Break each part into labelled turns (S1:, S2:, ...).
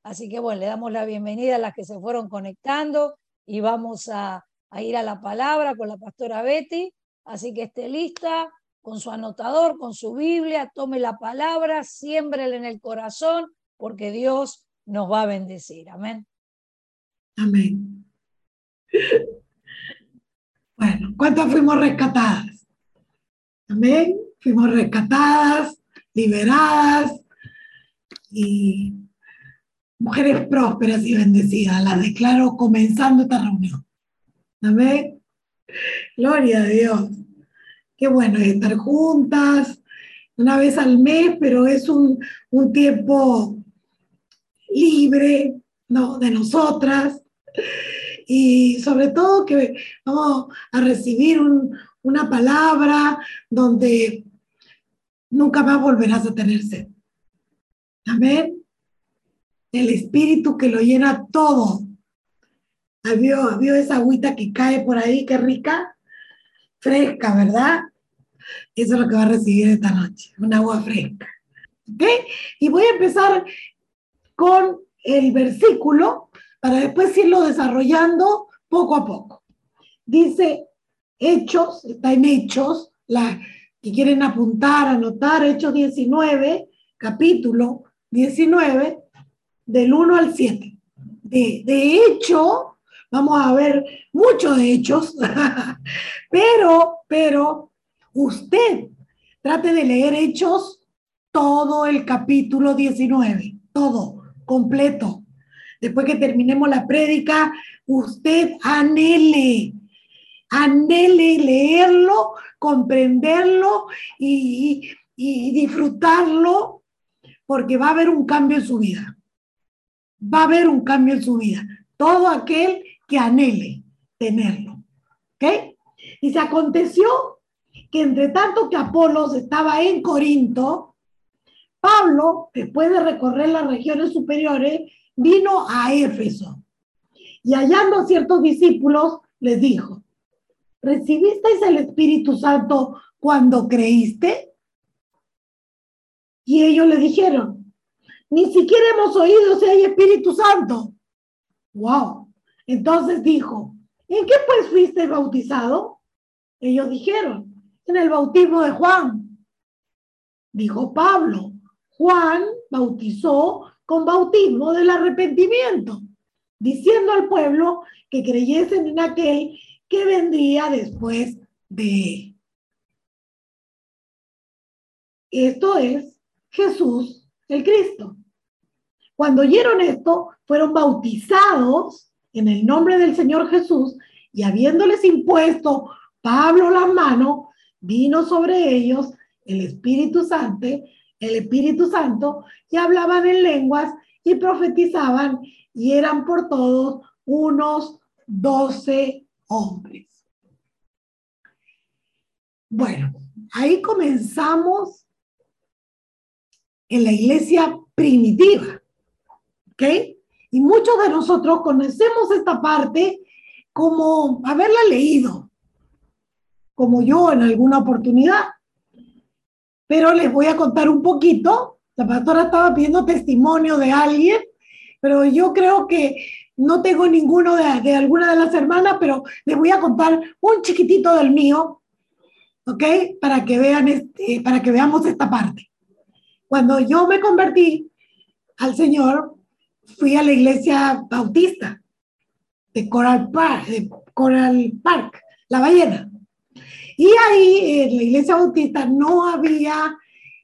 S1: Así que bueno, le damos la bienvenida a las que se fueron conectando y vamos a ir a la palabra con la pastora Betty. Así que esté lista con su anotador, con su Biblia, tome la palabra, siémbrela en el corazón, porque Dios nos va a bendecir. Amén.
S2: Amén. Bueno, ¿cuántas fuimos rescatadas? Amén. Fuimos rescatadas, liberadas y mujeres prósperas y bendecidas. Las declaro comenzando esta reunión. Amén. Gloria a Dios. Qué bueno es estar juntas una vez al mes, pero es un tiempo libre, ¿no? De nosotras. Y sobre todo que vamos a recibir una palabra donde nunca más volverás a tener sed. Amén. El espíritu que lo llena todo. ¿Vio esa agüita que cae por ahí? Qué rica, fresca, ¿verdad? Eso es lo que va a recibir esta noche, un agua fresca. ¿Ok? Y voy a empezar con el versículo para después irlo desarrollando poco a poco. Dice Hechos, está en Hechos, la que quieren apuntar, anotar, Hechos 19, capítulo 19, del 1 al 7. De hecho, vamos a ver muchos de hechos, pero usted trate de leer Hechos todo el capítulo 19, todo, completo. Después que terminemos la prédica, usted anhele leerlo, comprenderlo y disfrutarlo, porque va a haber un cambio en su vida. Va a haber un cambio en su vida. Todo aquel que anhele tenerlo. ¿Ok? Y se aconteció que entre tanto que Apolos estaba en Corinto, Pablo, después de recorrer las regiones superiores, vino a Éfeso. Y hallando a ciertos discípulos, les dijo: ¿recibisteis el Espíritu Santo cuando creíste? Y ellos le dijeron: ni siquiera hemos oído si hay Espíritu Santo. ¡Wow! Entonces dijo: ¿en qué pues fuiste bautizado? Ellos dijeron: en el bautismo de Juan. Dijo Pablo: Juan bautizó con bautismo del arrepentimiento, diciendo al pueblo que creyesen en aquel que vendría después de él. Esto es Jesús el Cristo. Cuando oyeron esto, fueron bautizados en el nombre del Señor Jesús, y habiéndoles impuesto Pablo las manos, vino sobre ellos el Espíritu Santo, y hablaban en lenguas y profetizaban, y eran por todos unos 12 hombres. Bueno, ahí comenzamos en la iglesia primitiva. ¿Ok? Y muchos de nosotros conocemos esta parte como haberla leído, como yo en alguna oportunidad. Pero les voy a contar un poquito. La pastora estaba pidiendo testimonio de alguien, pero yo creo que no tengo ninguno de alguna de las hermanas, pero les voy a contar un chiquitito del mío, ¿ok? Para que veamos esta parte. Cuando yo me convertí al Señor, fui a la iglesia bautista de Coral Park, La Ballena. Y ahí en la iglesia bautista no había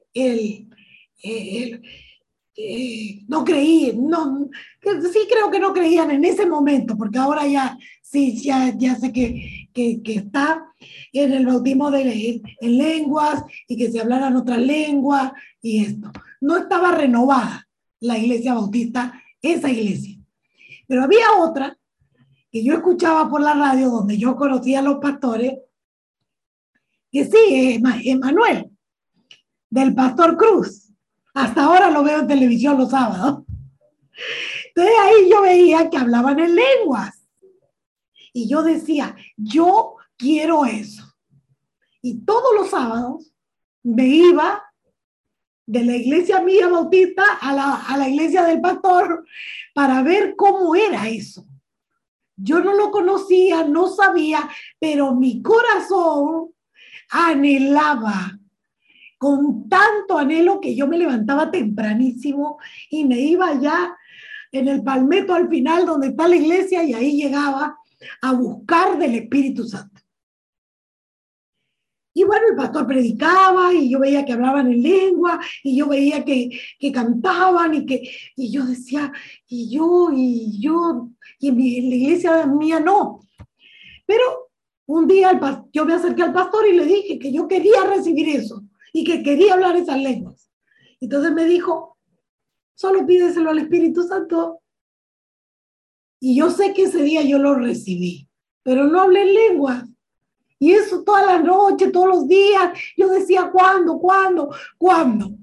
S2: no creí, no, sí creo que no creían en ese momento, porque ahora ya sí, ya sé que está en el bautismo en lenguas y que se hablaran otras lenguas y esto. No estaba renovada la iglesia bautista, esa iglesia. Pero había otra que yo escuchaba por la radio, donde yo conocía a los pastores, que sí, Emanuel, del pastor Cruz. Hasta ahora lo veo en televisión los sábados. Entonces ahí yo veía que hablaban en lenguas. Y yo decía, yo quiero eso. Y todos los sábados me iba de la iglesia mía bautista a la iglesia del pastor para ver cómo era eso. Yo no lo conocía, no sabía, pero mi corazón anhelaba con tanto anhelo que yo me levantaba tempranísimo y me iba allá en el Palmetto al final donde está la iglesia y ahí llegaba a buscar del Espíritu Santo. Y bueno, el pastor predicaba y yo veía que hablaban en lengua y yo veía que cantaban y yo decía, y en la iglesia mía no. Pero un día yo me acerqué al pastor y le dije que yo quería recibir eso y que quería hablar esas lenguas. Entonces me dijo, solo pídeselo al Espíritu Santo. Y yo sé que ese día yo lo recibí, pero no hablé en lenguas. Y eso toda la noche, todos los días, yo decía, ¿cuándo? Cuando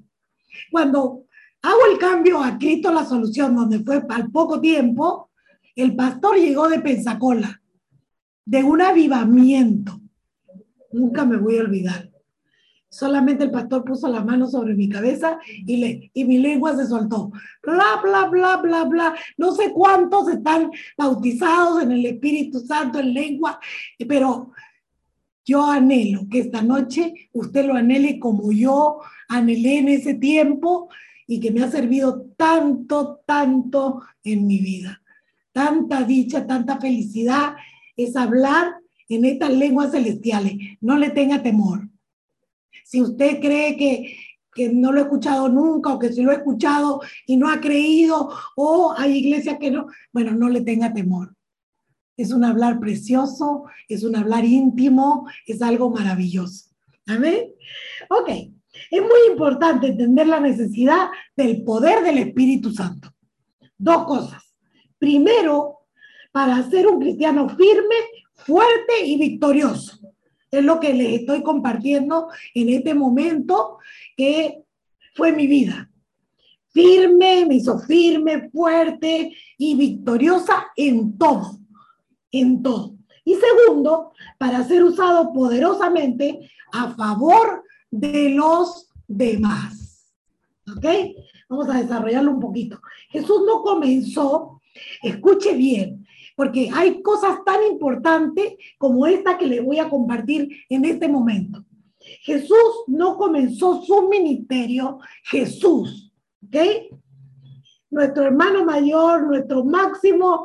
S2: hago el cambio a Cristo la Solución, donde fue al poco tiempo, el pastor llegó de Pensacola, de un avivamiento. Nunca me voy a olvidar. Solamente el pastor puso la mano sobre mi cabeza y mi lengua se soltó. Bla, bla, bla, bla, bla. No sé cuántos están bautizados en el Espíritu Santo, en lengua, pero yo anhelo que esta noche usted lo anhele como yo anhelé en ese tiempo y que me ha servido tanto, tanto en mi vida. Tanta dicha, tanta felicidad es hablar en estas lenguas celestiales. No le tenga temor. Si usted cree que no lo he escuchado nunca o que sí lo he escuchado y no ha creído o hay iglesias que no, bueno, no le tenga temor. Es un hablar precioso, es un hablar íntimo, es algo maravilloso. ¿Amén? Ok, es muy importante entender la necesidad del poder del Espíritu Santo. Dos cosas. Primero, para ser un cristiano firme, fuerte y victorioso. Es lo que les estoy compartiendo en este momento que fue mi vida. Firme, me hizo firme, fuerte y victoriosa en todo. En todo. Y segundo, para ser usado poderosamente a favor de los demás. ¿Ok? Vamos a desarrollarlo un poquito. Jesús no comenzó, escuche bien, porque hay cosas tan importantes como esta que les voy a compartir en este momento. Jesús no comenzó su ministerio, Jesús, ¿ok? Nuestro hermano mayor, nuestro máximo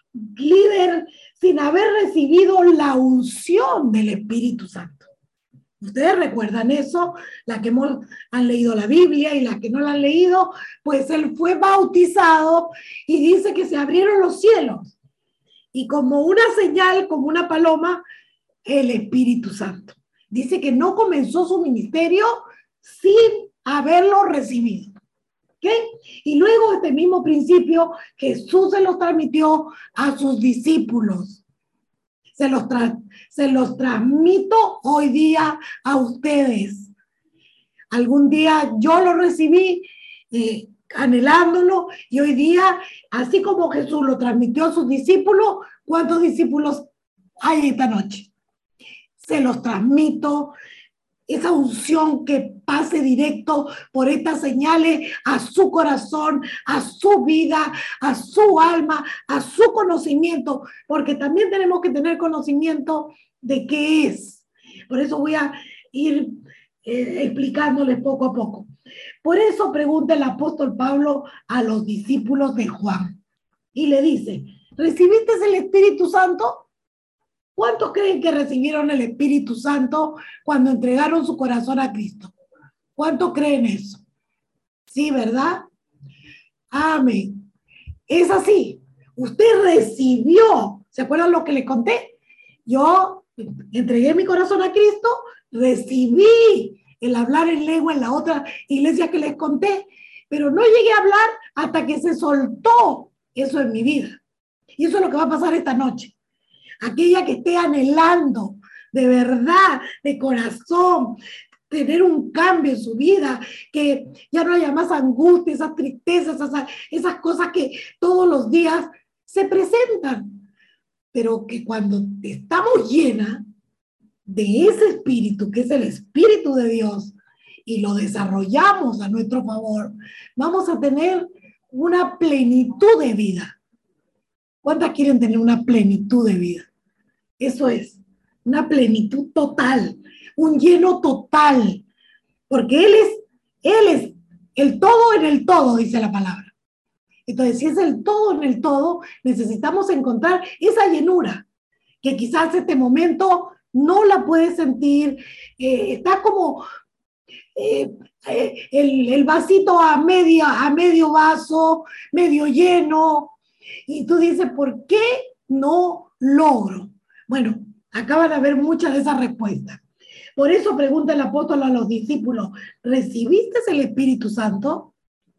S2: líder, sin haber recibido la unción del Espíritu Santo. Ustedes recuerdan eso, las que han leído la Biblia y las que no la han leído, pues él fue bautizado y dice que se abrieron los cielos. Y como una señal, como una paloma, el Espíritu Santo. Dice que no comenzó su ministerio sin haberlo recibido. ¿Okay? Y luego este mismo principio Jesús se los transmitió a sus discípulos. Se los transmito hoy día a ustedes. Algún día yo lo recibí anhelándolo y hoy día, así como Jesús lo transmitió a sus discípulos, ¿cuántos discípulos hay esta noche? Se los transmito. Esa unción que pase directo por estas señales a su corazón, a su vida, a su alma, a su conocimiento, porque también tenemos que tener conocimiento de qué es. Por eso voy a ir explicándoles poco a poco. Por eso pregunta el apóstol Pablo a los discípulos de Juan y le dice, ¿recibiste el Espíritu Santo? ¿Cuántos creen que recibieron el Espíritu Santo cuando entregaron su corazón a Cristo? ¿Cuántos creen eso? Sí, ¿verdad? Amén. Es así. Usted recibió, ¿se acuerdan lo que les conté? Yo entregué mi corazón a Cristo, recibí el hablar en lengua en la otra iglesia que les conté, pero no llegué a hablar hasta que se soltó eso en mi vida. Y eso es lo que va a pasar esta noche. Aquella que esté anhelando de verdad, de corazón, tener un cambio en su vida, que ya no haya más angustia, esas tristezas, esas cosas que todos los días se presentan, pero que cuando estamos llenas de ese espíritu, que es el Espíritu de Dios, y lo desarrollamos a nuestro favor, vamos a tener una plenitud de vida. ¿Cuántas quieren tener una plenitud de vida? Eso es, una plenitud total, un lleno total, porque Él es el todo en el todo, dice la palabra. Entonces, si es el todo en el todo, necesitamos encontrar esa llenura, que quizás este momento no la puedes sentir, está como el vasito a medio vaso, medio lleno, y tú dices, ¿por qué no logro? Bueno, acaban de haber muchas de esas respuestas. Por eso pregunta el apóstol a los discípulos, ¿recibiste el Espíritu Santo?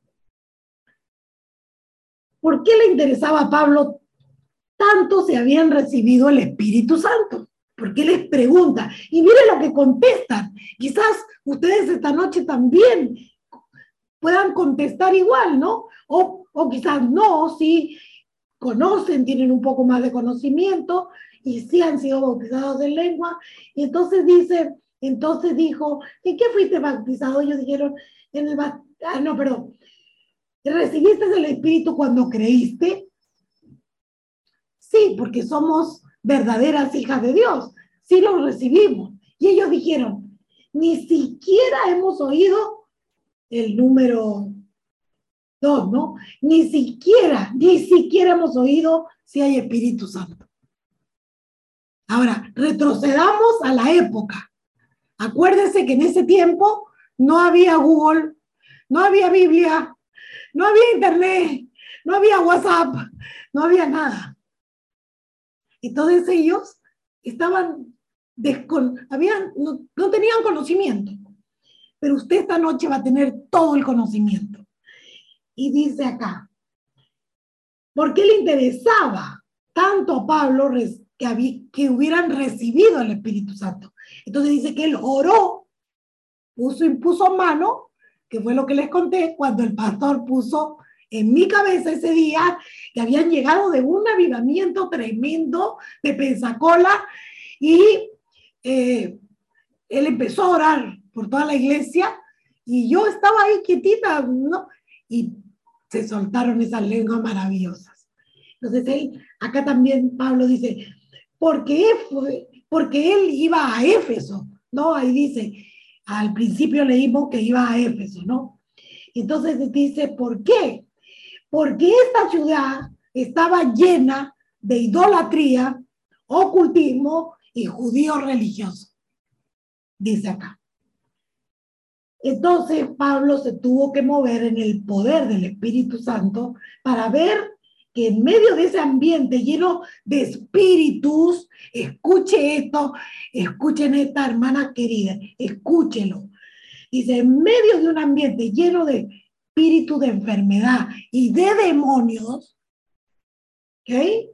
S2: ¿Por qué le interesaba a Pablo tanto si habían recibido el Espíritu Santo? Porque les pregunta, y miren lo que contestan. Quizás ustedes esta noche también puedan contestar igual, ¿no? O quizás no, si conocen, tienen un poco más de conocimiento y sí han sido bautizados en lengua. Y entonces dijo, ¿en qué fuiste bautizado? Ellos dijeron, ¿recibiste el Espíritu cuando creíste? Sí, porque somos verdaderas hijas de Dios. Sí lo recibimos. Y ellos dijeron, ni siquiera hemos oído el número 2, ¿no? Ni siquiera hemos oído si hay Espíritu Santo. Ahora, retrocedamos a la época. Acuérdense que en ese tiempo no había Google, no había Biblia, no había Internet, no había WhatsApp, no había nada. Entonces ellos estaban no tenían conocimiento. Pero usted esta noche va a tener todo el conocimiento. Y dice acá, ¿por qué le interesaba tanto a Pablo que hubieran recibido el Espíritu Santo? Entonces dice que él oró, impuso mano, que fue lo que les conté, cuando el pastor puso en mi cabeza ese día que habían llegado de un avivamiento tremendo de Pensacola y él empezó a orar por toda la iglesia y yo estaba ahí quietita, ¿no? Y se soltaron esas lenguas maravillosas. Entonces acá también Pablo dice, porque él iba a Éfeso, ¿no? Ahí dice, al principio leímos que iba a Éfeso, ¿no? Entonces dice, ¿por qué? Porque esta ciudad estaba llena de idolatría, ocultismo y judíos religiosos. Dice acá. Entonces Pablo se tuvo que mover en el poder del Espíritu Santo para ver que en medio de ese ambiente lleno de espíritus, escuche esto, escuchen esta hermana querida, escúchelo. Dice, en medio de un ambiente lleno de espíritu de enfermedad y de demonios, ¿ok?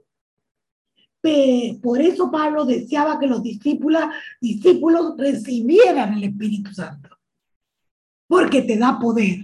S2: Por eso Pablo deseaba que los discípulos recibieran el Espíritu Santo, porque te da poder.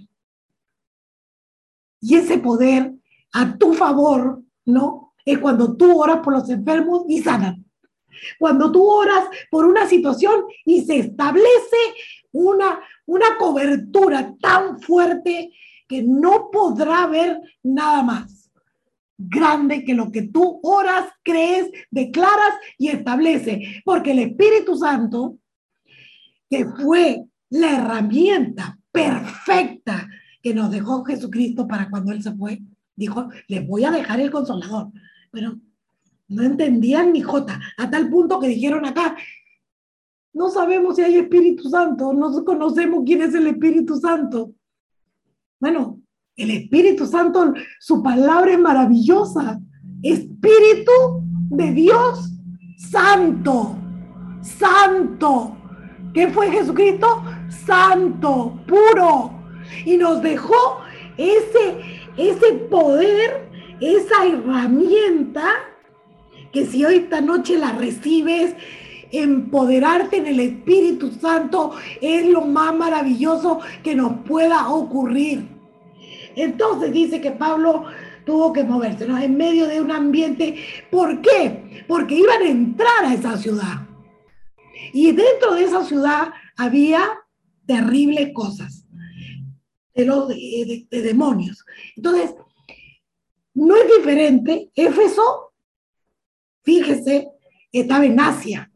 S2: Y ese poder a tu favor, ¿no? Es cuando tú oras por los enfermos y sanan. Cuando tú oras por una situación y se establece una cobertura tan fuerte que no podrá haber nada más grande que lo que tú oras, crees, declaras y estableces. Porque el Espíritu Santo, que fue la herramienta perfecta que nos dejó Jesucristo para cuando Él se fue, dijo, les voy a dejar el Consolador. Pero no entendían ni jota, a tal punto que dijeron acá, no sabemos si hay Espíritu Santo, no conocemos quién es el Espíritu Santo. Bueno, el Espíritu Santo, su palabra es maravillosa. Espíritu de Dios Santo, Santo. ¿Qué fue Jesucristo? Santo, puro. Y nos dejó ese poder, esa herramienta, que si hoy esta noche la recibes, empoderarte en el Espíritu Santo es lo más maravilloso que nos pueda ocurrir. Entonces dice que Pablo tuvo que moverse, ¿no? En medio de un ambiente. ¿Por qué? Porque iban a entrar a esa ciudad. Y dentro de esa ciudad había terribles cosas de demonios. Entonces, no es diferente. Éfeso, fíjese, estaba en Asia.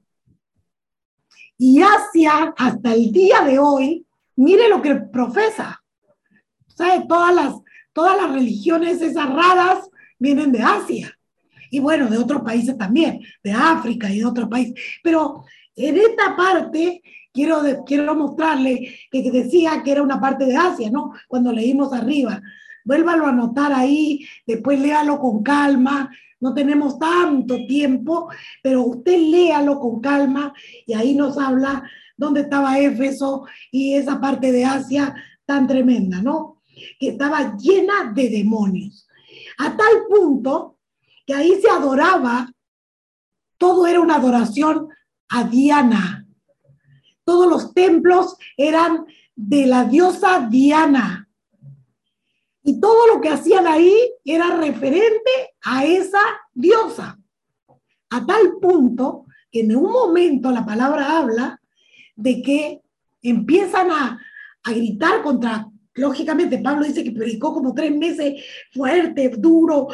S2: Y Asia, hasta el día de hoy, mire lo que profesa. ¿Sabe? Todas las religiones esas raras vienen de Asia. Y bueno, de otros países también, de África y de otros países. Pero en esta parte quiero mostrarle que decía que era una parte de Asia, ¿no? Cuando leímos arriba. Vuélvalo a anotar ahí, después léalo con calma. No tenemos tanto tiempo, pero usted léalo con calma y ahí nos habla dónde estaba Éfeso y esa parte de Asia tan tremenda, ¿no? Que estaba llena de demonios. A tal punto que ahí se adoraba, todo era una adoración a Diana. Todos los templos eran de la diosa Diana. Y todo lo que hacían ahí era referente a esa diosa. A tal punto que en un momento la palabra habla de que empiezan a gritar contra, lógicamente Pablo dice que predicó como 3 meses fuerte, duro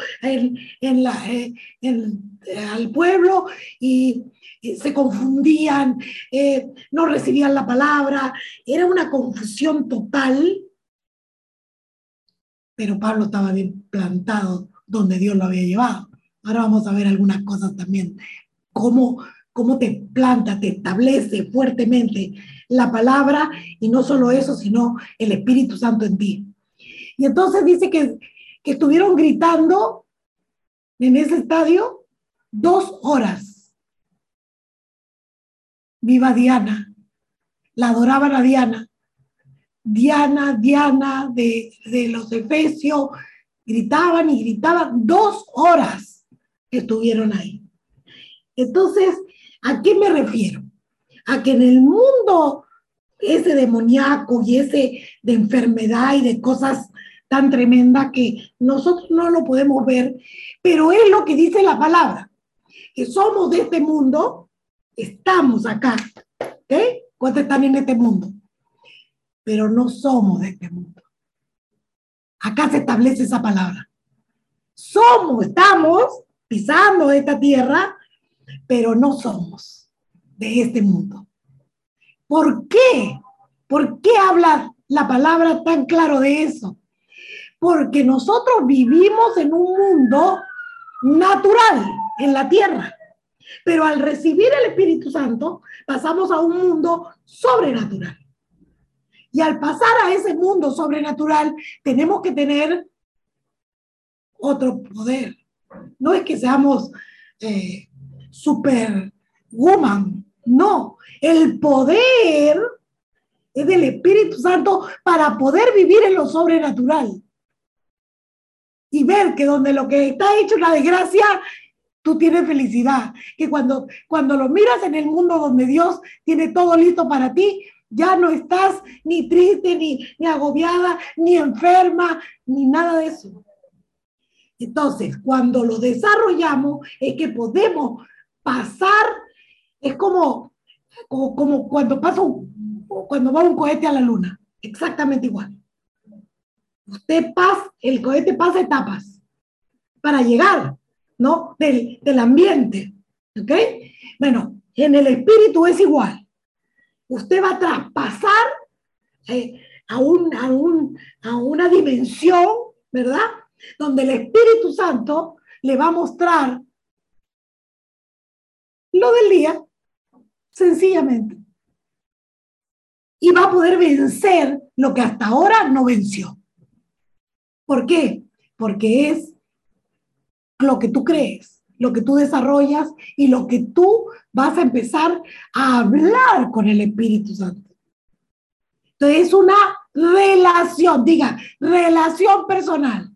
S2: al pueblo y se confundían, no recibían la palabra, era una confusión total, pero Pablo estaba bien plantado donde Dios lo había llevado. Ahora vamos a ver algunas cosas también, cómo te planta, te establece fuertemente la palabra, y no solo eso, sino el Espíritu Santo en ti. Y entonces dice que estuvieron gritando en ese estadio 2 horas. Viva Diana. La adoraban a Diana. Diana de los Efesios. Gritaban y gritaban 2 horas que estuvieron ahí. Entonces, ¿a qué me refiero? A que en el mundo ese demoníaco y ese de enfermedad y de cosas tan tremendas que nosotros no lo podemos ver, pero es lo que dice la palabra, que somos de este mundo, estamos acá, ¿ok? ¿Cuántos están en este mundo? Pero no somos de este mundo. Acá se establece esa palabra. Estamos pisando esta tierra, pero no somos de este mundo. ¿Por qué? ¿Por qué habla la palabra tan claro de eso? Porque nosotros vivimos en un mundo natural, en la tierra, pero al recibir el Espíritu Santo pasamos a un mundo sobrenatural. Y al pasar a ese mundo sobrenatural tenemos que tener otro poder. No es que seamos superwoman, no. El poder es del Espíritu Santo para poder vivir en lo sobrenatural. Y ver que donde lo que está hecho una desgracia, tú tienes felicidad. Que cuando lo miras en el mundo donde Dios tiene todo listo para ti, ya no estás ni triste, ni agobiada, ni enferma, ni nada de eso. Entonces, cuando lo desarrollamos, es que podemos pasar, es como cuando va un cohete a la luna, exactamente igual. El cohete pasa etapas para llegar, ¿no? Del ambiente, ¿ok? Bueno, en el espíritu es igual. Usted va a traspasar a una dimensión, ¿verdad? Donde el Espíritu Santo le va a mostrar lo del día, sencillamente. Y va a poder vencer lo que hasta ahora no venció. ¿Por qué? Porque es lo que tú crees, lo que tú desarrollas y lo que tú vas a empezar a hablar con el Espíritu Santo. Entonces es una relación, diga, relación personal.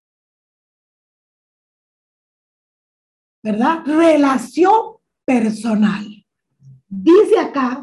S2: ¿Verdad? Relación personal. Dice acá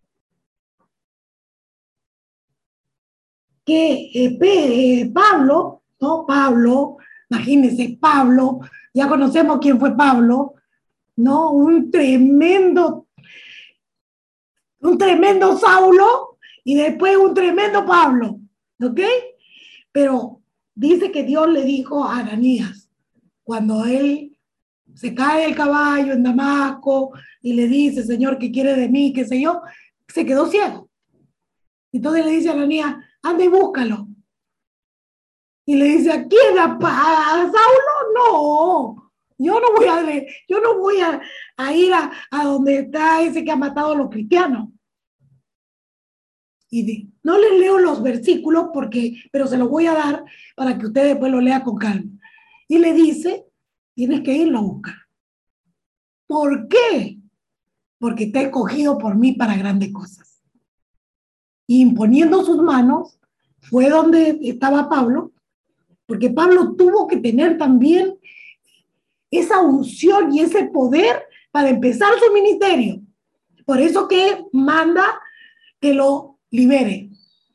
S2: que Pablo, ¿no? Pablo, imagínense, Pablo, ya conocemos quién fue Pablo, ¿no? Un tremendo Saulo Y después un tremendo Pablo, ¿ok? Pero dice que Dios le dijo a Ananías, cuando él se cae del caballo en Damasco y le dice, Señor, ¿qué quiere de mí? ¿Qué sé yo? Se quedó ciego. Entonces le dice a Ananías, anda y búscalo. Y le dice, ¿a quién? ¿A Saulo? No. Yo no voy a ir a donde está ese que ha matado a los cristianos. No les leo los versículos pero se los voy a dar para que usted después lo lea con calma. Y le dice, tienes que irlo a buscar. ¿Por qué? Porque está escogido por mí para grandes cosas. Y imponiendo sus manos, fue donde estaba Pablo, porque Pablo tuvo que tener también esa unción y ese poder para empezar su ministerio. Por eso que manda que lo libere.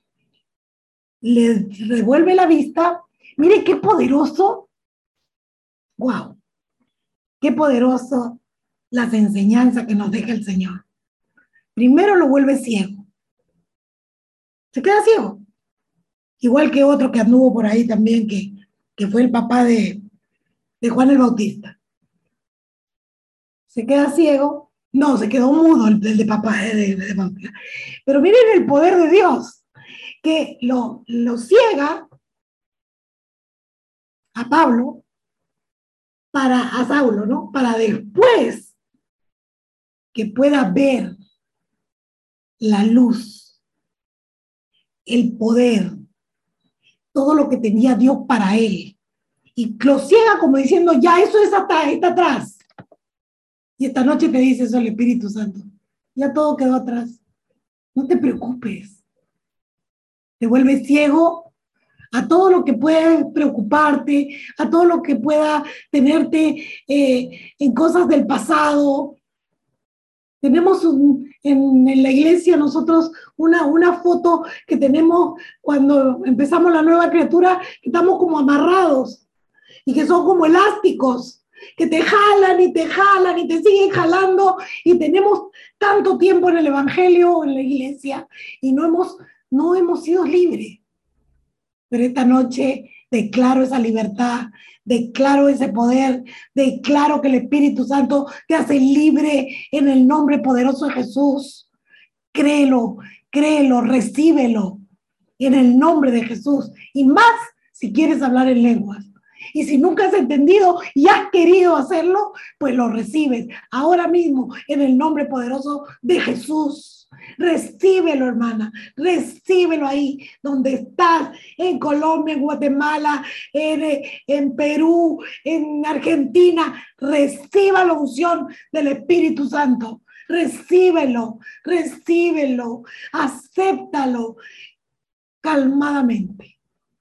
S2: Le revuelve la vista. Mire qué poderoso. Wow. Qué poderoso las enseñanzas que nos deja el Señor. Primero lo vuelve ciego. Se queda ciego. Igual que otro que anduvo por ahí también, que fue el papá de Juan el Bautista. Se queda ciego. No, se quedó mudo el de papá de Bautista. Pero miren el poder de Dios, que lo ciega a Pablo, a Saulo, ¿no? Para después que pueda ver la luz, el poder, todo lo que tenía Dios para él. Y lo ciega como diciendo, ya eso está atrás. Y esta noche te dice eso el Espíritu Santo. Ya todo quedó atrás. No te preocupes. Te vuelves ciego a todo lo que puede preocuparte, a todo lo que pueda tenerte en cosas del pasado. Tenemos en la iglesia nosotros una foto que tenemos cuando empezamos la nueva criatura, que estamos como amarrados y que son como elásticos, que te jalan y te siguen jalando, y tenemos tanto tiempo en el evangelio, en la iglesia, y no hemos sido libres. Pero esta noche declaro esa libertad, declaro ese poder, declaro que el Espíritu Santo te hace libre en el nombre poderoso de Jesús. Créelo, créelo, recíbelo en el nombre de Jesús. Y más si quieres hablar en lenguas. Y si nunca has entendido y has querido hacerlo, pues lo recibes ahora mismo en el nombre poderoso de Jesús. Recíbelo, hermana, recíbelo ahí donde estás, en Colombia, en Guatemala, en Perú, en Argentina. Reciba la unción del Espíritu Santo. Recíbelo, recíbelo, acéptalo calmadamente,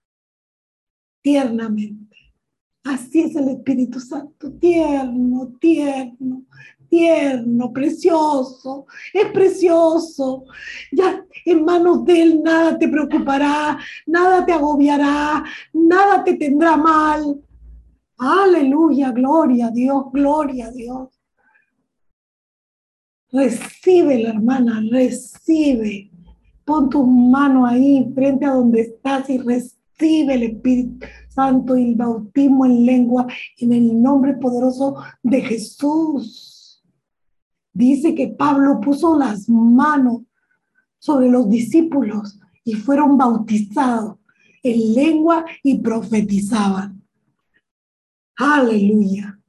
S2: tiernamente. Así es el Espíritu Santo, tierno, tierno, tierno, precioso, es precioso. Ya en manos de Él nada te preocupará, nada te agobiará, nada te tendrá mal. Aleluya, gloria a Dios, gloria a Dios. Recibe, la hermana, recibe. Pon tu mano ahí frente a donde estás y recibe el Espíritu Santo y el bautismo en lengua en el nombre poderoso de Jesús. Dice que Pablo puso las manos sobre los discípulos y fueron bautizados en lengua y profetizaban. Aleluya.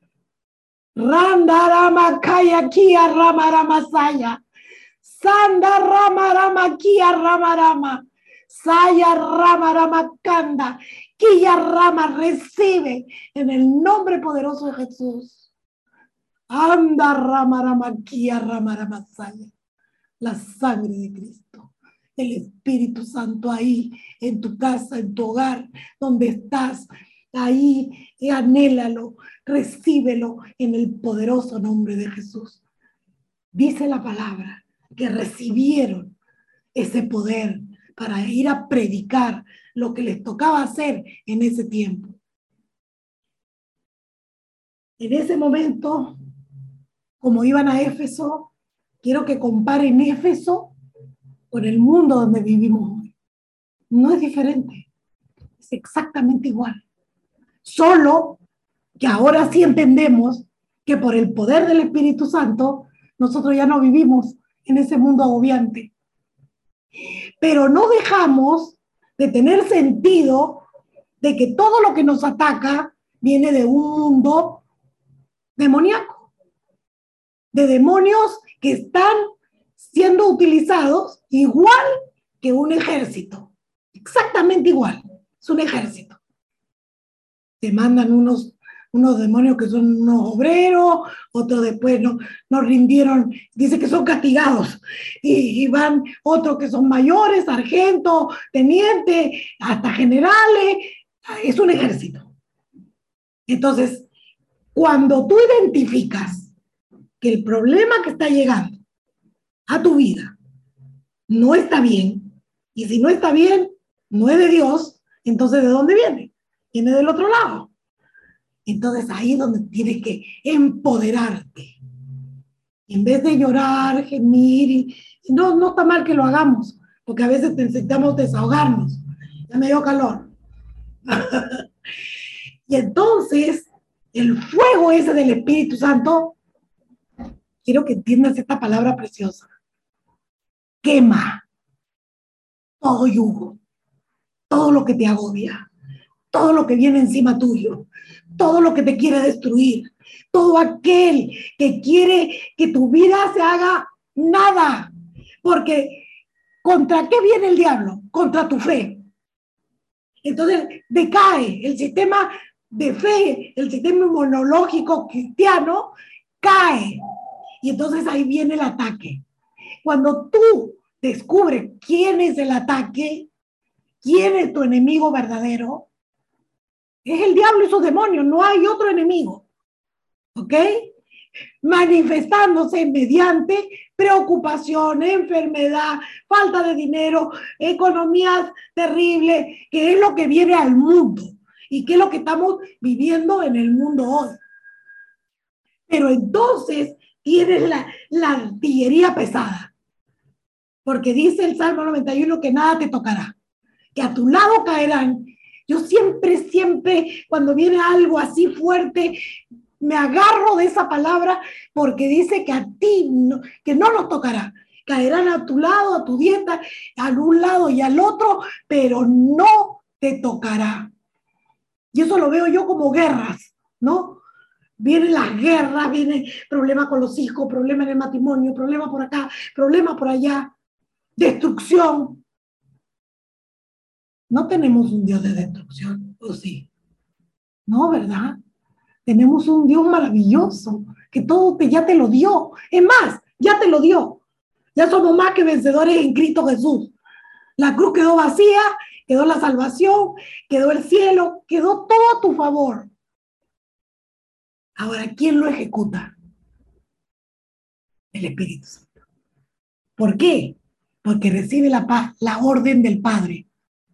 S2: Randarama kaya kia ramaramasaya. Sanda rama rama kia rama rama. Saya rama rama kanda. Kia rama, recibe en el nombre poderoso de Jesús. Anda rama rama kia rama rama saya. La sangre de Cristo. El Espíritu Santo ahí en tu casa, en tu hogar, donde estás. Ahí anhélalo, recíbelo en el poderoso nombre de Jesús. Dice la palabra que recibieron ese poder para ir a predicar lo que les tocaba hacer en ese tiempo. En ese momento, como iban a Éfeso, quiero que comparen Éfeso con el mundo donde vivimos hoy. No es diferente, es exactamente igual. Solo que ahora sí entendemos que por el poder del Espíritu Santo, nosotros ya no vivimos en ese mundo agobiante. Pero no dejamos de tener sentido de que todo lo que nos ataca viene de un mundo demoníaco, de demonios que están siendo utilizados igual que un ejército, exactamente igual, es un ejército. Te mandan unos demonios que son unos obreros, otros después no rindieron, dice que son castigados, y van otros que son mayores, sargentos, tenientes, hasta generales, es un ejército. Entonces, cuando tú identificas que el problema que está llegando a tu vida no está bien, y si no está bien, no es de Dios, entonces ¿de dónde viene? Viene del otro lado. Entonces ahí es donde tienes que empoderarte. En vez de llorar, gemir, y no está mal que lo hagamos, porque a veces necesitamos desahogarnos. Ya me dio calor. Y entonces, el fuego ese del Espíritu Santo, quiero que entiendas esta palabra preciosa. Quema todo yugo, todo lo que te agobia, todo lo que viene encima tuyo, todo lo que te quiere destruir, todo aquel que quiere que tu vida se haga nada. Porque ¿contra qué viene el diablo? Contra tu fe. Entonces decae el sistema de fe, el sistema inmunológico cristiano cae. Y entonces ahí viene el ataque. Cuando tú descubres quién es el ataque, quién es tu enemigo verdadero, es el diablo y sus demonios, no hay otro enemigo. ¿Ok? Manifestándose mediante preocupación, enfermedad, falta de dinero, economías terribles, que es lo que viene al mundo y que es lo que estamos viviendo en el mundo hoy. Pero entonces tienes la artillería pesada, porque dice el Salmo 91 que nada te tocará, que a tu lado caerán. Yo siempre, cuando viene algo así fuerte, me agarro de esa palabra porque dice que a ti, que no nos tocará. Caerán a tu lado, a tu dieta, al un lado y al otro, pero no te tocará. Y eso lo veo yo como guerras, ¿no? Vienen las guerras, viene problema con los hijos, problema en el matrimonio, problema por acá, problema por allá, destrucción. No tenemos un Dios de destrucción, ¿o sí? No, ¿verdad? Tenemos un Dios maravilloso, que todo ya te lo dio. Es más, ya te lo dio. Ya somos más que vencedores en Cristo Jesús. La cruz quedó vacía, quedó la salvación, quedó el cielo, quedó todo a tu favor. Ahora, ¿quién lo ejecuta? El Espíritu Santo. ¿Por qué? Porque recibe la paz, la orden del Padre.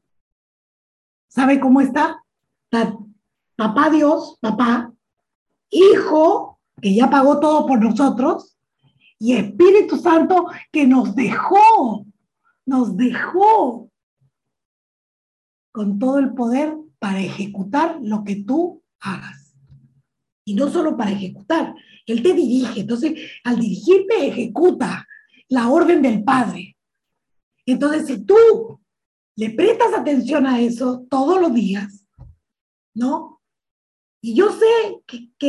S2: ¿Sabe cómo está? Papá Dios, papá, Hijo, que ya pagó todo por nosotros, y Espíritu Santo que nos dejó con todo el poder para ejecutar lo que tú hagas. Y no solo para ejecutar, Él te dirige. Entonces, al dirigirte, ejecuta la orden del Padre. Entonces, si tú le prestas atención a eso todos los días, ¿no? Y yo sé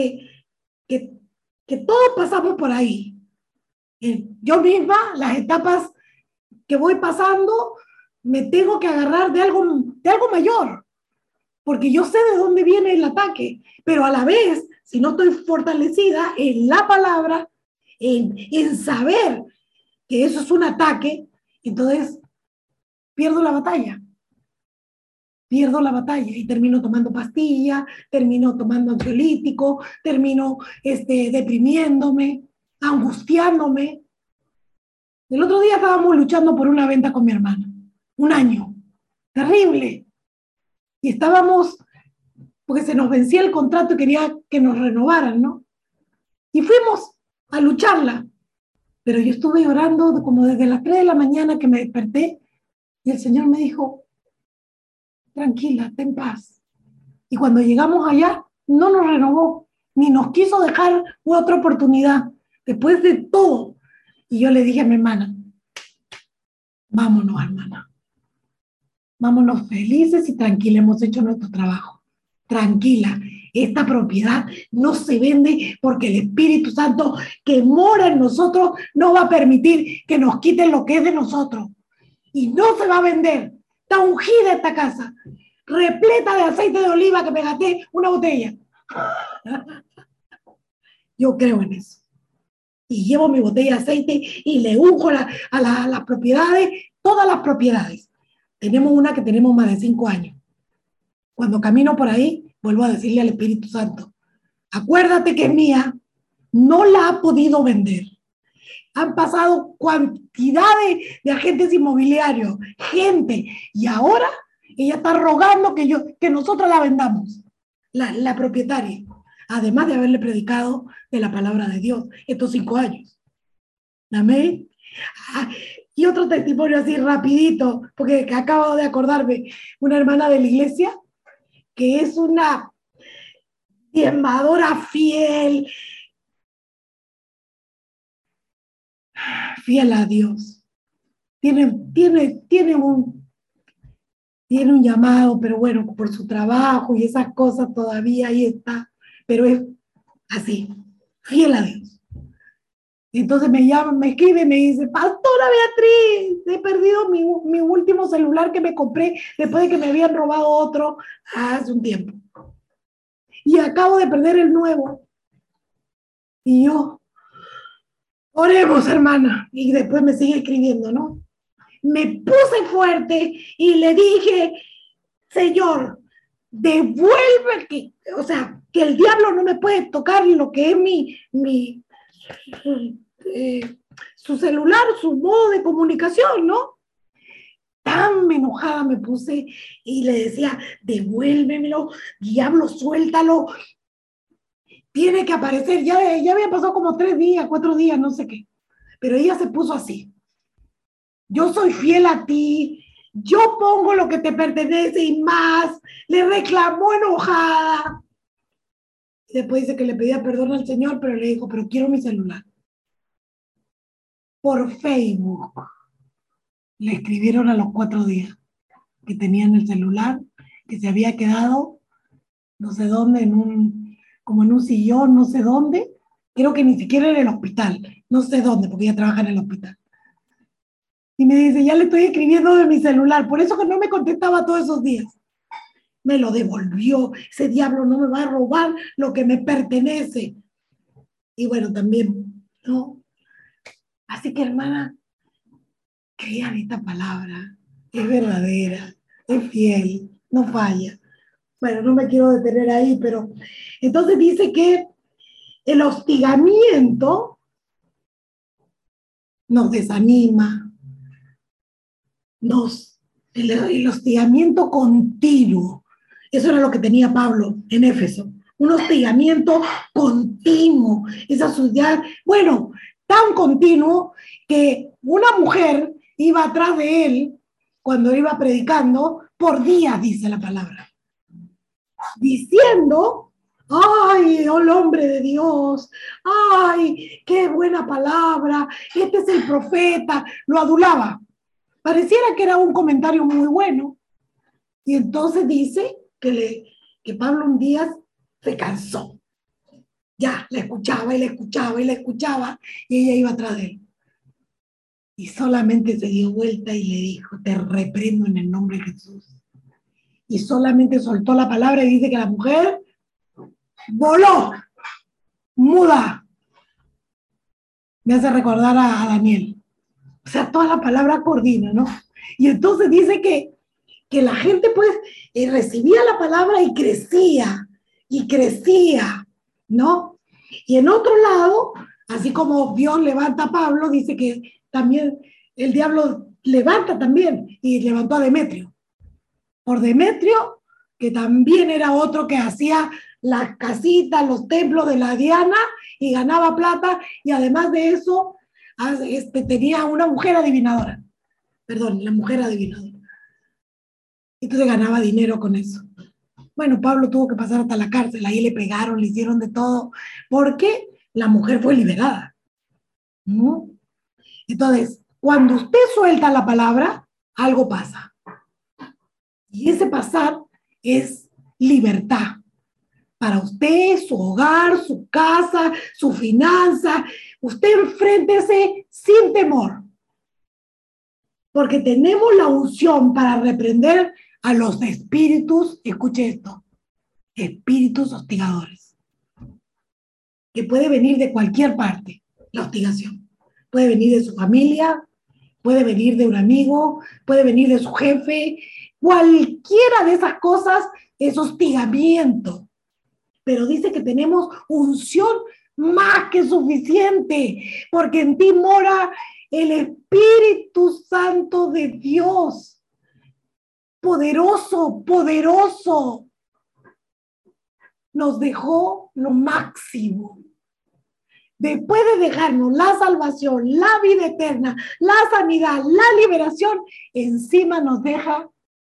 S2: que todos pasamos por ahí. Yo misma, las etapas que voy pasando, me tengo que agarrar de algo mayor, porque yo sé de dónde viene el ataque, pero a la vez, si no estoy fortalecida en la palabra, en saber que eso es un ataque, entonces pierdo la batalla y termino tomando pastillas, termino tomando ansiolítico, termino deprimiéndome, angustiándome. El otro día estábamos luchando por una venta con mi hermana, 1 año, terrible. Y estábamos, porque se nos vencía el contrato y quería que nos renovaran, ¿no? Y fuimos a lucharla. Pero yo estuve orando como desde las 3 de la mañana que me desperté y el Señor me dijo, tranquila, ten paz. Y cuando llegamos allá, no nos renovó, ni nos quiso dejar otra oportunidad, después de todo. Y yo le dije a mi hermana, vámonos, hermana. Vámonos felices y tranquilos, hemos hecho nuestro trabajo. Tranquila, esta propiedad no se vende porque el Espíritu Santo que mora en nosotros no va a permitir que nos quiten lo que es de nosotros. Y no se va a vender. Está ungida esta casa, repleta de aceite de oliva que me gasté una botella. Yo creo en eso. Y llevo mi botella de aceite y le unjo a las propiedades, todas las propiedades. Tenemos una que tenemos más de 5 años. Cuando camino por ahí, vuelvo a decirle al Espíritu Santo, acuérdate que es mía, no la ha podido vender. Han pasado cantidades de agentes inmobiliarios, gente, y ahora ella está rogando que nosotros la vendamos, la propietaria, además de haberle predicado de la palabra de Dios estos 5 años. Amén. Y otro testimonio así rapidito, porque acabo de acordarme, una hermana de la iglesia que es una diezmadora fiel a Dios. Tiene un llamado, pero bueno, por su trabajo y esas cosas todavía ahí está, pero es así, fiel a Dios. Entonces me llama, me escribe, me dice, Pastora Beatriz, he perdido mi último celular que me compré después de que me habían robado otro hace un tiempo. Y acabo de perder el nuevo. Y yo, oremos, hermana. Y después me sigue escribiendo, ¿no? Me puse fuerte y le dije, Señor, devuelve, que el diablo no me puede tocar lo que es su celular, su modo de comunicación, ¿no? Tan enojada me puse y le decía, devuélvemelo, diablo, suéltalo. Tiene que aparecer, ya había pasado como 3 días, 4 días, no sé qué. Pero ella se puso así. Yo soy fiel a ti, yo pongo lo que te pertenece y más. Le reclamó enojada. Y después dice que le pedía perdón al Señor, pero le dijo, pero quiero mi celular. Por Facebook le escribieron a los 4 días que tenían el celular, que se había quedado no sé dónde, como en un sillón, no sé dónde. Creo que ni siquiera en el hospital, no sé dónde, porque ella trabaja en el hospital. Y me dice, ya le estoy escribiendo de mi celular, por eso que no me contestaba todos esos días. Me lo devolvió, ese diablo no me va a robar lo que me pertenece. Y bueno, también, ¿no? Así que, hermana, crean esta palabra, es verdadera, es fiel, no falla. Bueno, no me quiero detener ahí, pero entonces dice que el hostigamiento nos desanima, el hostigamiento continuo. Eso era lo que tenía Pablo en Éfeso, un hostigamiento continuo, esa suciedad, bueno, tan continuo que una mujer iba atrás de él cuando iba predicando por días, dice la palabra, diciendo, ay, oh, el hombre de Dios, ay, qué buena palabra, este es el profeta, lo adulaba. Pareciera que era un comentario muy bueno. Y entonces dice que Pablo un día se cansó. Ya, la escuchaba y la escuchaba y la escuchaba y ella iba atrás de él. Y solamente se dio vuelta y le dijo, te reprendo en el nombre de Jesús. Y solamente soltó la palabra y dice que la mujer voló, muda. Me hace recordar a Daniel. O sea, toda la palabra coordina, ¿no? Y entonces dice que la gente pues recibía la palabra y crecía, ¿no? Y en otro lado, así como Dios levanta a Pablo, dice que también el diablo levanta también, y levantó a Demetrio. Por Demetrio, que también era otro que hacía las casitas, los templos de la Diana y ganaba plata, y además de eso tenía una mujer adivinadora. Perdón, la mujer adivinadora. Entonces ganaba dinero con eso. Bueno, Pablo tuvo que pasar hasta la cárcel, ahí le pegaron, le hicieron de todo, porque la mujer fue liberada. ¿No? Entonces, cuando usted suelta la palabra, algo pasa. Y ese pasar es libertad. Para usted, su hogar, su casa, su finanza, usted enfréntese sin temor. Porque tenemos la unción para reprender a los espíritus, escuche esto, espíritus hostigadores, que puede venir de cualquier parte, la hostigación. Puede venir de su familia, puede venir de un amigo, puede venir de su jefe, cualquiera de esas cosas es hostigamiento. Pero dice que tenemos unción más que suficiente, porque en ti mora el Espíritu Santo de Dios. Poderoso, poderoso. Nos dejó lo máximo. Después de dejarnos la salvación, la vida eterna, la sanidad, la liberación, encima nos deja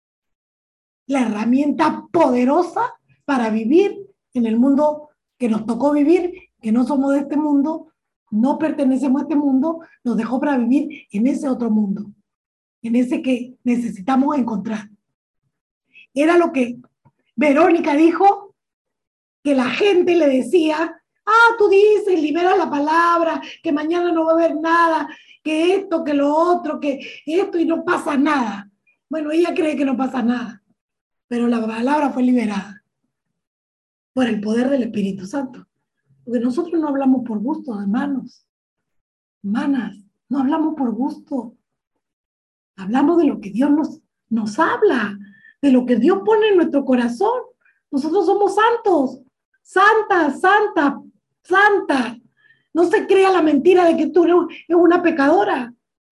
S2: la herramienta poderosa para vivir en el mundo que nos tocó vivir, que no somos de este mundo, no pertenecemos a este mundo, nos dejó para vivir en ese otro mundo, en ese que necesitamos encontrar. Era lo que Verónica dijo, que la gente le decía, tú dices, libera la palabra, que mañana no va a haber nada, que esto, que lo otro, que esto, y no pasa nada. Bueno, ella cree que no pasa nada, pero la palabra fue liberada por el poder del Espíritu Santo. Porque nosotros no hablamos por gusto, hermanos, hermanas, no hablamos por gusto. Hablamos de lo que Dios nos habla, de lo que Dios pone en nuestro corazón. Nosotros somos santos, santa, santa, santa. No se crea la mentira de que tú eres una pecadora.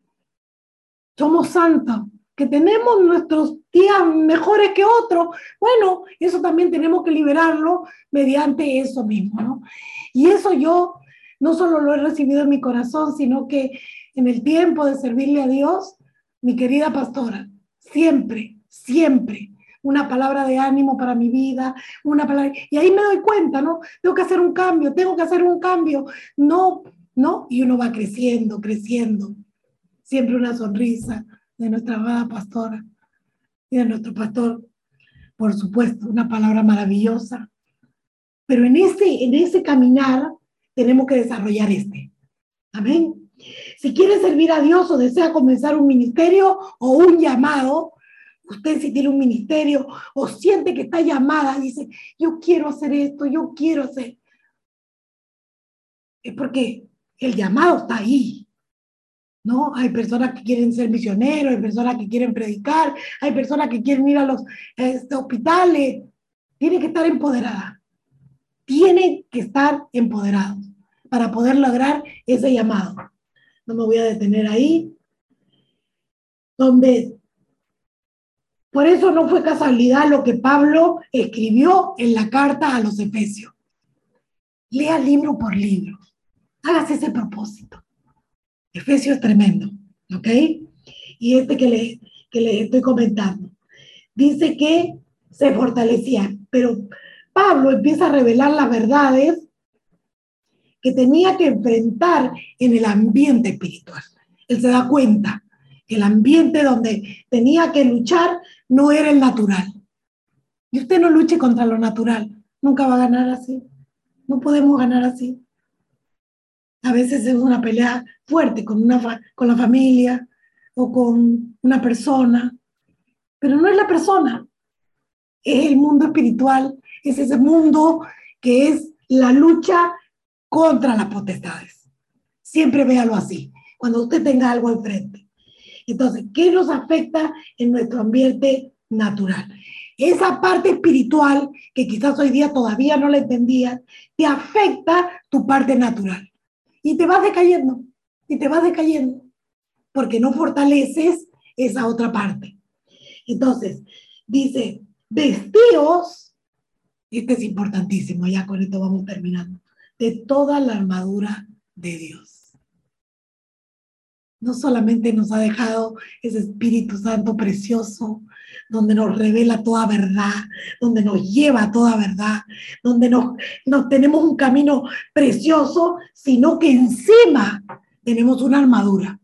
S2: Somos santos, que tenemos nuestros días mejores que otros. Bueno, eso también tenemos que liberarlo mediante eso mismo, ¿no? Y eso yo no solo lo he recibido en mi corazón, sino que en el tiempo de servirle a Dios, mi querida pastora, siempre, siempre una palabra de ánimo para mi vida, una palabra, y ahí me doy cuenta, ¿no? Tengo que hacer un cambio, no, y uno va creciendo, creciendo. Siempre una sonrisa de nuestra amada pastora y de nuestro pastor, por supuesto, una palabra maravillosa. Pero en ese caminar tenemos que desarrollar Amén. Si quiere servir a Dios o desea comenzar un ministerio o un llamado, usted si tiene un ministerio o siente que está llamada, dice, yo quiero hacer esto, yo quiero hacer. Es porque el llamado está ahí, ¿no? Hay personas que quieren ser misioneros, hay personas que quieren predicar, hay personas que quieren ir a los hospitales. Tiene que estar empoderada. Tiene que estar empoderado para poder lograr ese llamado. No me voy a detener ahí. Por eso no fue casualidad lo que Pablo escribió en la carta a los Efesios. Lea libro por libro. Hágase ese propósito. Efesios es tremendo, ¿ok? Y que les estoy comentando. Dice que se fortalecían, pero Pablo empieza a revelar las verdades que tenía que enfrentar en el ambiente espiritual. Él se da cuenta que el ambiente donde tenía que luchar no era el natural. Y usted no luche contra lo natural, nunca va a ganar así. No podemos ganar así. A veces es una pelea fuerte con la familia o con una persona, pero no es la persona, es el mundo espiritual, es ese mundo que es la lucha contra las potestades. Siempre véalo así, cuando usted tenga algo enfrente. Entonces, ¿qué nos afecta en nuestro ambiente natural? Esa parte espiritual, que quizás hoy día todavía no la entendías, te afecta tu parte natural. Y te vas decayendo, porque no fortaleces esa otra parte. Entonces, dice, vestíos, es importantísimo, ya con esto vamos terminando, de toda la armadura de Dios. no solamente nos ha dejado ese Espíritu Santo precioso, donde nos revela toda verdad, donde nos lleva a toda verdad, donde nos tenemos un camino precioso, sino que encima tenemos una armadura.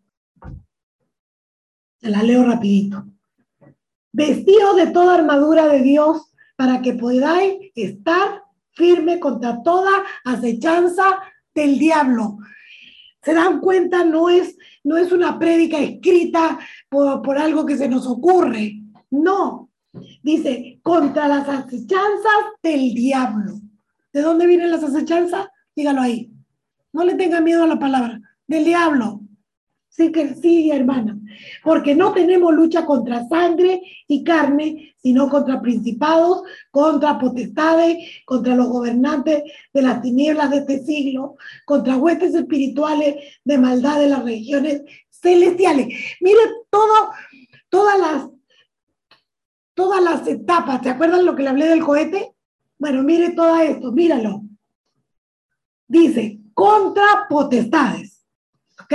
S2: Se la leo rapidito. Vestidos de toda armadura de Dios para que podáis estar firme contra toda acechanza del diablo. ¿Se dan cuenta? No es una prédica escrita por algo que se nos ocurre. No. Dice, contra las acechanzas del diablo. ¿De dónde vienen las acechanzas? Dígalo ahí. No le tenga miedo a la palabra. Del diablo. Sí, que sí, hermana. Porque no tenemos lucha contra sangre y carne, sino contra principados, contra potestades, contra los gobernantes de las tinieblas de este siglo, contra huestes espirituales de maldad de las regiones celestiales. Mire todas las etapas. ¿Se acuerdan lo que le hablé del cohete? Bueno, mire todo esto, míralo. Dice, contra potestades. ¿Ok?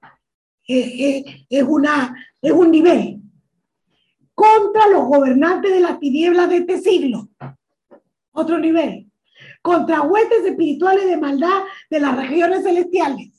S2: Es un nivel. Contra los gobernantes de las tinieblas de este siglo. Otro nivel. Contra huestes espirituales de maldad de las regiones celestiales.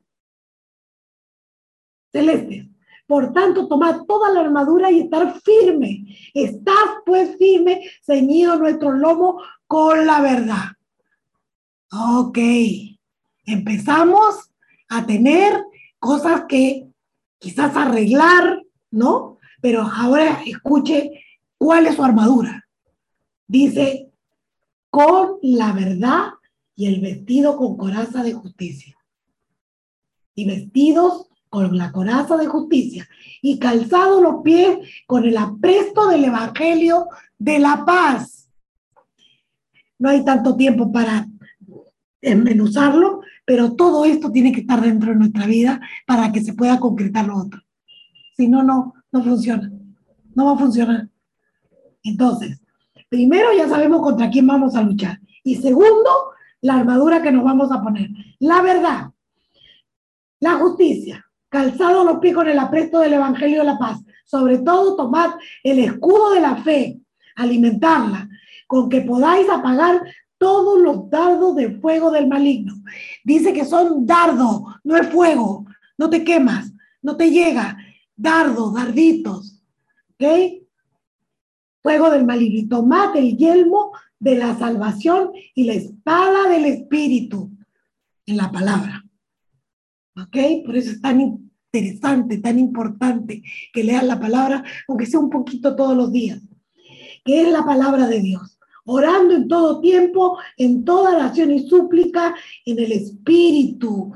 S2: Celestes. Por tanto, tomad toda la armadura y estar firme. Estad pues firme, ceñido nuestro lomo con la verdad. Ok. Empezamos a tener cosas que quizás arreglar, ¿no? Pero ahora escuche cuál es su armadura. Dice, con la verdad y el vestido con coraza de justicia. Y vestidos con la coraza de justicia. Y calzados los pies con el apresto del evangelio de la paz. No hay tanto tiempo para desmenuzarlo, pero todo esto tiene que estar dentro de nuestra vida para que se pueda concretar lo otro. Si no, no funciona. No va a funcionar. Entonces, primero ya sabemos contra quién vamos a luchar. Y segundo, la armadura que nos vamos a poner. La verdad, la justicia, calzado los pies con el apresto del evangelio de la paz. Sobre todo, tomad el escudo de la fe, alimentarla, con que podáis apagar todos los dardos de fuego del maligno. Dice que son dardos, no es fuego, no te quemas, no te llega, dardos, darditos, ¿ok? Fuego del maligno. Y tomad el yelmo de la salvación y la espada del Espíritu en la palabra, ¿ok? Por eso es tan interesante, tan importante que leas la palabra, aunque sea un poquito todos los días, que es la palabra de Dios. Orando en todo tiempo, en toda oración y súplica, en el Espíritu,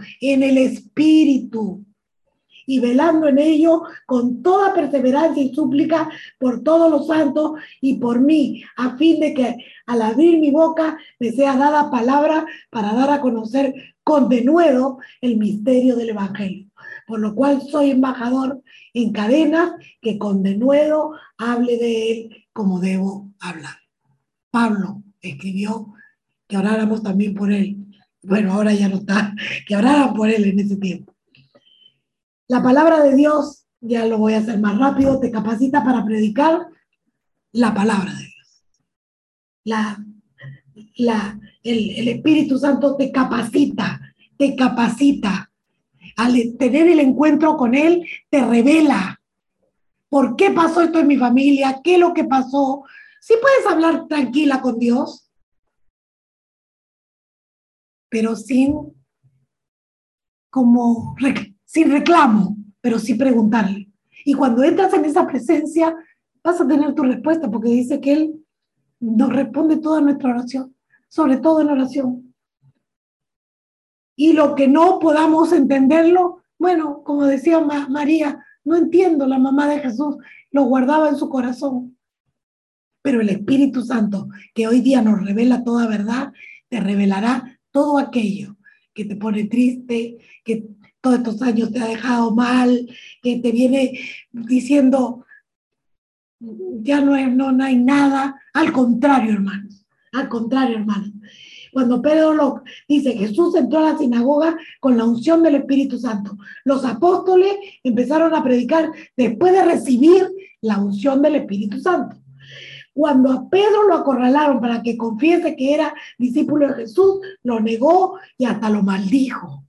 S2: y velando en ello con toda perseverancia y súplica por todos los santos y por mí, a fin de que al abrir mi boca me sea dada palabra para dar a conocer con denuedo el misterio del Evangelio. Por lo cual soy embajador en cadenas, que con denuedo hable de él como debo hablar. Pablo escribió que oráramos también por él. Bueno, ahora ya no está, que oraran por él en ese tiempo. La palabra de Dios, ya lo voy a hacer más rápido, te capacita para predicar la palabra de Dios. El Espíritu Santo te capacita. Al tener el encuentro con Él, te revela por qué pasó esto en mi familia, qué es lo que pasó. Sí puedes hablar tranquila con Dios, pero sin reclamo, pero sí preguntarle. Y cuando entras en esa presencia, vas a tener tu respuesta, porque dice que Él nos responde toda nuestra oración, sobre todo en oración. Y lo que no podamos entenderlo, bueno, como decía María, no entiendo, la mamá de Jesús lo guardaba en su corazón. Pero el Espíritu Santo, que hoy día nos revela toda verdad, te revelará todo aquello que te pone triste, que todos estos años te ha dejado mal, que te viene diciendo, ya no hay nada. Al contrario, hermanos. Cuando Pedro dice, Jesús entró a la sinagoga con la unción del Espíritu Santo. Los apóstoles empezaron a predicar después de recibir la unción del Espíritu Santo. Cuando a Pedro lo acorralaron para que confiese que era discípulo de Jesús, lo negó y hasta lo maldijo.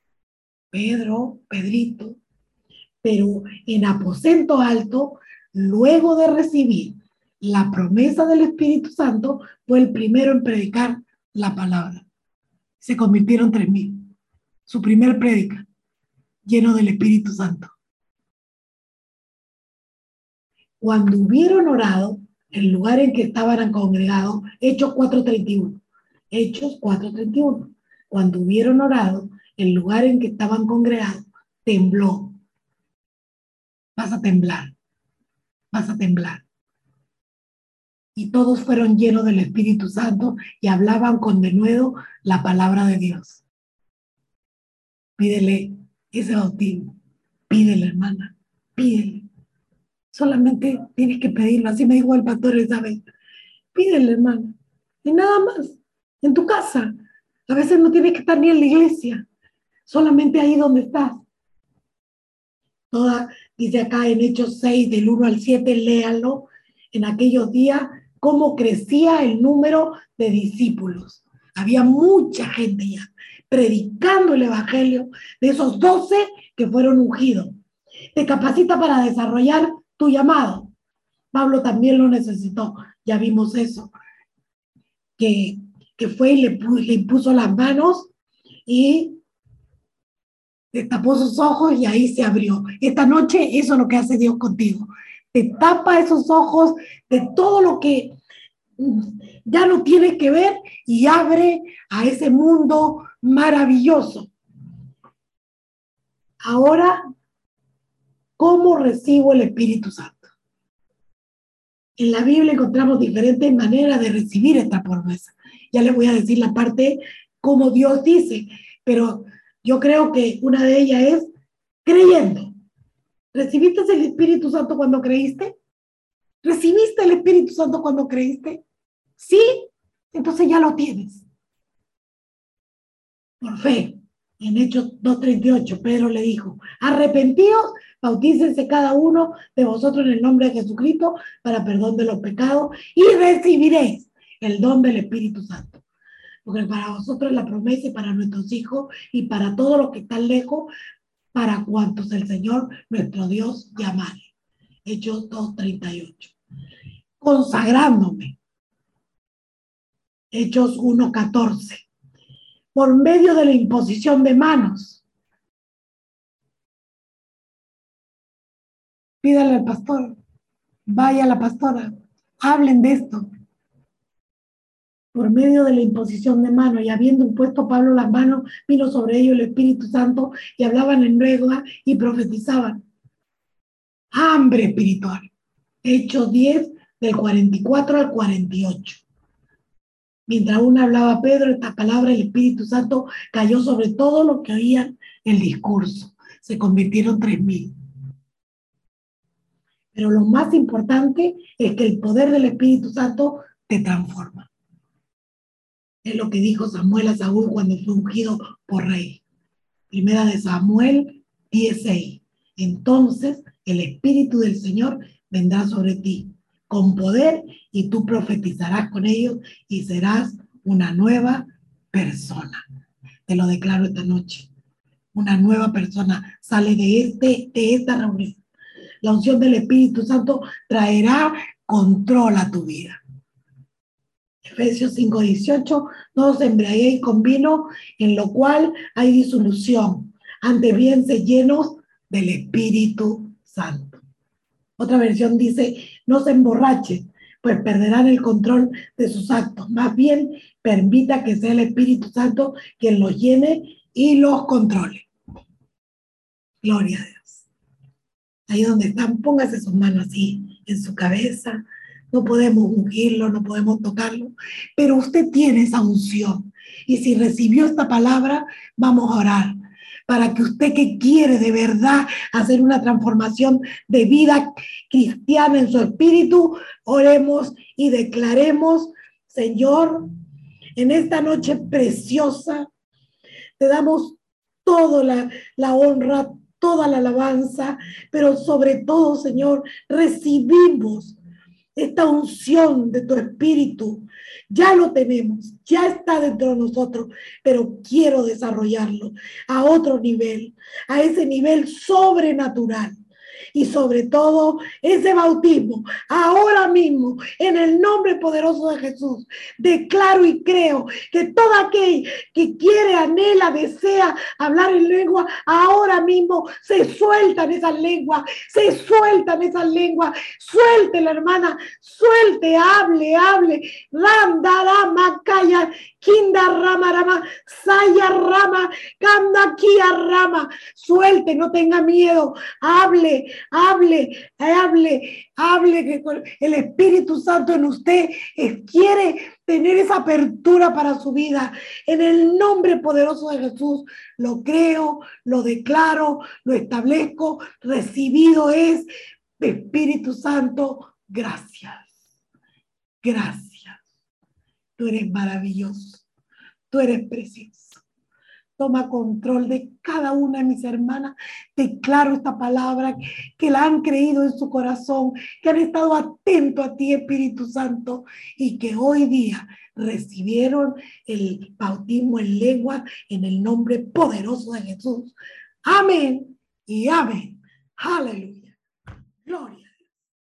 S2: Pedrito, pero en aposento alto, luego de recibir la promesa del Espíritu Santo, fue el primero en predicar la palabra. Se convirtieron 3,000. Su primer prédica, lleno del Espíritu Santo. Cuando hubieron orado, el lugar en que estaban congregados, Hechos 4:31. Hechos 4:31. Cuando hubieron orado, el lugar en que estaban congregados tembló. Vas a temblar. Vas a temblar. Y todos fueron llenos del Espíritu Santo y hablaban con denuedo la palabra de Dios. Pídele ese bautismo. Pídele, hermana. Pídele. Solamente tienes que pedirlo. Así me dijo el pastor esa vez. Pídele, hermana. Y nada más. En tu casa. A veces no tienes que estar ni en la iglesia. Solamente ahí donde estás. Dice acá en Hechos 6, del 1 al 7, léanlo. En aquellos días, cómo crecía el número de discípulos. Había mucha gente ya predicando el evangelio de esos 12 que fueron ungidos. Te capacita para desarrollar tu llamado. Pablo también lo necesitó. Ya vimos eso. Que fue y le impuso las manos y destapó sus ojos y ahí se abrió. Esta noche eso es lo que hace Dios contigo. Te tapa esos ojos de todo lo que ya no tienes que ver y abre a ese mundo maravilloso. Ahora, ¿cómo recibo el Espíritu Santo? En la Biblia encontramos diferentes maneras de recibir esta promesa. Ya les voy a decir la parte como Dios dice, pero yo creo que una de ellas es creyendo. ¿Recibiste el Espíritu Santo cuando creíste? ¿Recibiste el Espíritu Santo cuando creíste? Sí, entonces ya lo tienes. Por fe. En Hechos 2:38, Pedro le dijo, arrepentíos, bautícense cada uno de vosotros en el nombre de Jesucristo para perdón de los pecados y recibiréis el don del Espíritu Santo. Porque para vosotros es la promesa y para nuestros hijos y para todos los que están lejos, para cuantos el Señor nuestro Dios llamare. Hechos 2:38. Consagrándome. Hechos 1:14. Por medio de la imposición de manos. Pídale al pastor, vaya a la pastora, hablen de esto. Por medio de la imposición de manos, y habiendo impuesto Pablo las manos, vino sobre ellos el Espíritu Santo y hablaban en lengua y profetizaban. Hambre espiritual. Hechos 10, del 44 al 48. Mientras aún hablaba Pedro, esta palabra, el Espíritu Santo cayó sobre todos los que oían el discurso. Se convirtieron 3,000. Pero lo más importante es que el poder del Espíritu Santo te transforma. Es lo que dijo Samuel a Saúl cuando fue ungido por rey. Primera de Samuel 10:6. Entonces el Espíritu del Señor vendrá sobre ti con poder y tú profetizarás con ellos y serás una nueva persona. Te lo declaro esta noche. Una nueva persona sale de esta reunión. La unción del Espíritu Santo traerá control a tu vida. Efesios 5:18, no os embriaguéis con vino, en lo cual hay disolución. Antes bien, sed llenos del Espíritu Santo. Otra versión dice, no se emborrachen, pues perderán el control de sus actos. Más bien, permita que sea el Espíritu Santo quien los llene y los controle. Gloria a Dios. Ahí donde están, póngase sus manos así en su cabeza. No podemos ungirlo, no podemos tocarlo, pero usted tiene esa unción. Y si recibió esta palabra, vamos a orar para que usted que quiere de verdad hacer una transformación de vida cristiana en su espíritu, oremos y declaremos, Señor, En esta noche preciosa, te damos toda la honra, toda la alabanza, pero sobre todo, Señor, recibimos esta unción de tu Espíritu. Ya lo tenemos, ya está dentro de nosotros, pero quiero desarrollarlo a otro nivel, a ese nivel sobrenatural. Y sobre todo ese bautismo, ahora mismo, en el nombre poderoso de Jesús, declaro y creo que todo aquel que quiere, anhela, desea hablar en lengua, ahora mismo se sueltan esas lenguas, se sueltan esas lenguas, suelte la hermana, suelte, hable, randa, rama, calla, kinda, rama, saya, rama, kanda, kia, rama, suelte, no tenga miedo, hable, que el Espíritu Santo en usted quiere tener esa apertura para su vida. En el nombre poderoso de Jesús, lo creo, lo declaro, lo establezco, recibido es. Espíritu Santo, gracias. Gracias. Tú eres maravilloso. Tú eres precioso. Toma control de cada una de mis hermanas. Declaro esta palabra que la han creído en su corazón, que han estado atentos a ti, Espíritu Santo, y que hoy día recibieron el bautismo en lengua en el nombre poderoso de Jesús. Amén y amén. Aleluya. Gloria.